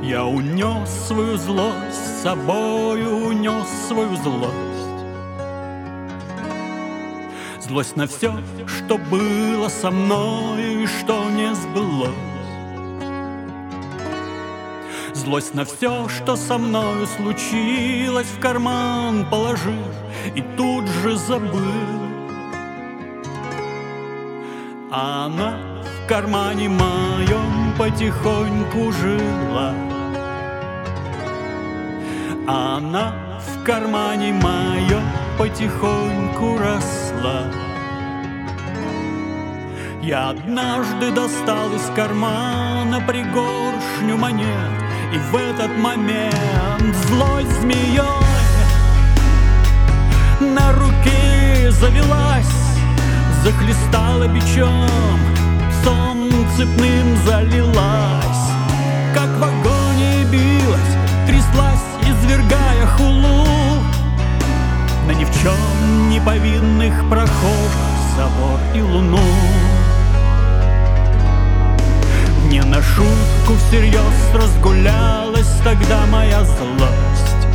Я унес свою злость, с собою унес свою злость. Злость на все, что было со мной и что не сбылось. Злость на все, что со мною случилось, в карман положил и тут же забыл. А она в кармане моем потихоньку жила. Она в кармане моем потихоньку росла. Я однажды достал из кармана пригоршню монет, и в этот момент злой змеей на руке завелась, захлестала бичом, псом цепным залилась, как в агонии билась, тряслась, извергая хулу на ни в чем не повинных прохожих, собор и луну. Не на шутку всерьез разгулялась тогда моя злость.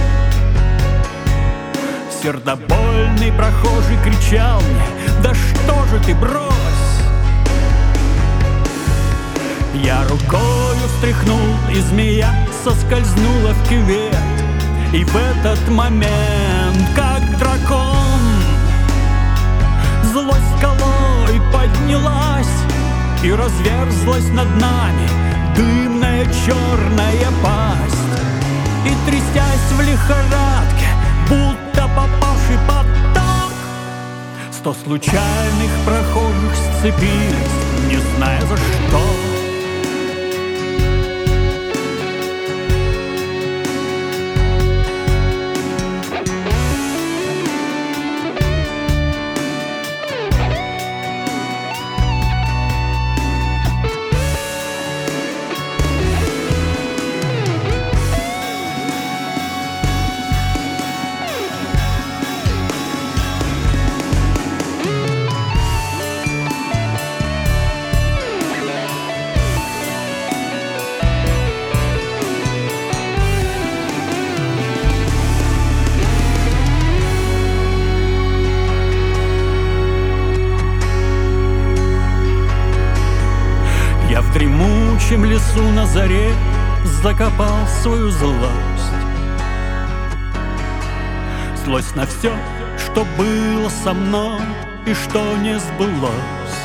Сердобольный прохожий кричал мне: да что же ты, брось! Я рукою встряхнул, и змея соскользнула в кювет. И в этот момент, как дракон, злость скалой поднялась и разверзлась над нами дымная черная пасть. И трясясь в лихорадке, будто попавший под ток, 100 случайных прохожих сцепились, не зная за что. Я в дремучем лесу на заре закопал свою злость. Злость на все, что было со мной и что не сбылось.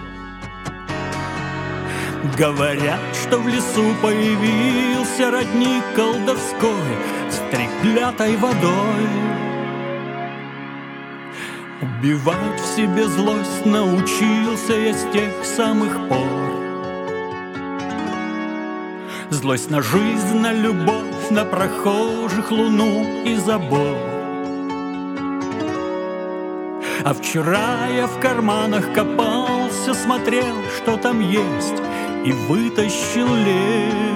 Говорят, что в лесу появился родник колдовской с треклятой водой. Убивать в себе злость научился я с тех самых пор. Злость на жизнь, на любовь, на прохожих, луну и забор. А вчера я в карманах копался, смотрел, что там есть, и вытащил лес.